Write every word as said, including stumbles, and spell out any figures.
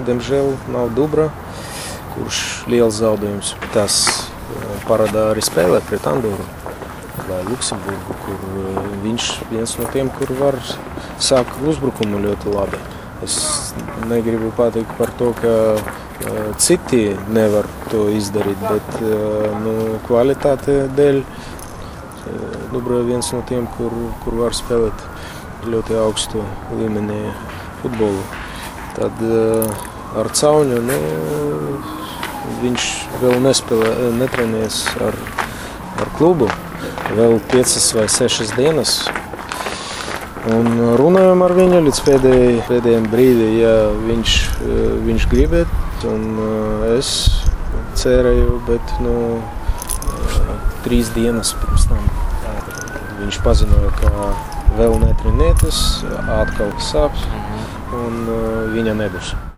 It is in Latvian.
diemžēl nav Dubra, kurš liels zaudējums. Tas parādā arī spēlē pret Andoru vai Luksemburgu, kur viņš viens no tiem, kur var sākt uzbrukumu ļoti labi. Es negribu pateikt par to, ka citi nevar to izdarīt, bet nu, kvalitāte dēļ Dubra ir viens no tiem, kur, kur var spēlēt ļoti augstu līmenī futbolu. Tad ar Cauņu nu, viņš vēl nespēlē, netrenējas ar, ar klubu, vēl piecas vai sešas dienas. Un runājam ar viņu līdz pēdējai, pēdējiem brīdī, ja viņš, viņš gribēt. Un es cerēju, bet nu, trīs dienas pirms tam viņš paziņoja, ka vēl netrenētas, atkal sāp un viņa nebūs.